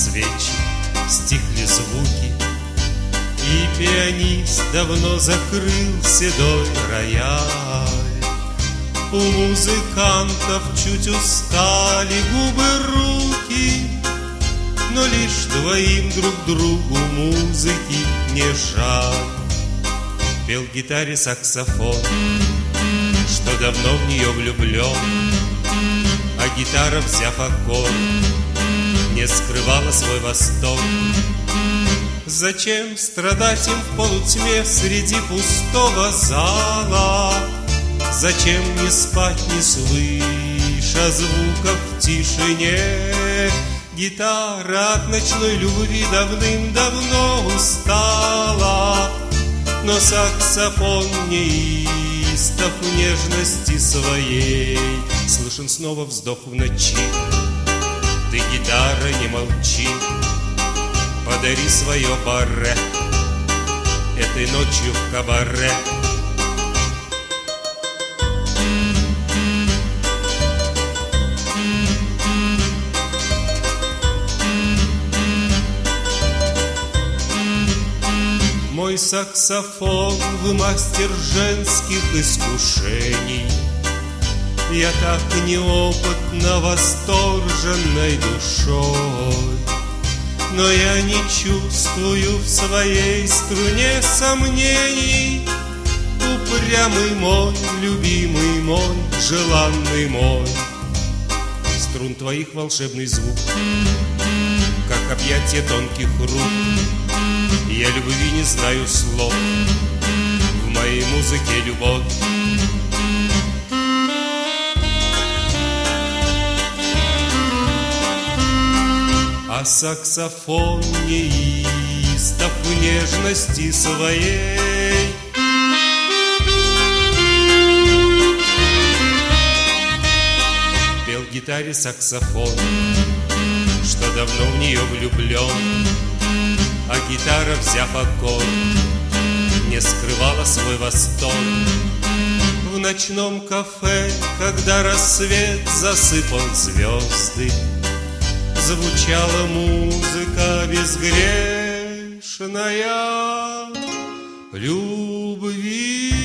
свечи, стихли звуки, и пианист давно закрыл седой рояль. У музыкантов чуть устали губы, руки, но лишь двоим друг другу музыки не жаль. Пел гитаре саксофон, что давно в нее влюблен, а гитара, взяв аккорд, не скрывала свой восторг. Зачем страдать им в полутьме среди пустого зала? Зачем не спать, не слыша звуков в тишине? Гитара от ночной любви давным-давно устала, но саксофон неистов в нежности своей. Слышен снова вздох в ночи. Ты, гитара, не молчи, подари свое барре этой ночью в кабаре. Мой саксофон, вы мастер женских искушений. Я так неопытна восторженной душой, но я не чувствую в своей струне сомнений. Упрямый мой, любимый мой, желанный мой, струн твоих волшебный звук, как объятие тонких рук. Я любви не знаю слов, в моей музыке любовь. А саксофон неистов в нежности своей. Пел гитаре саксофон, что давно в нее влюблен, а гитара, взяв аккорд, не скрывала свой восторг. В ночном кафе, когда рассвет засыпал звезды, звучала музыка безгрешная любви.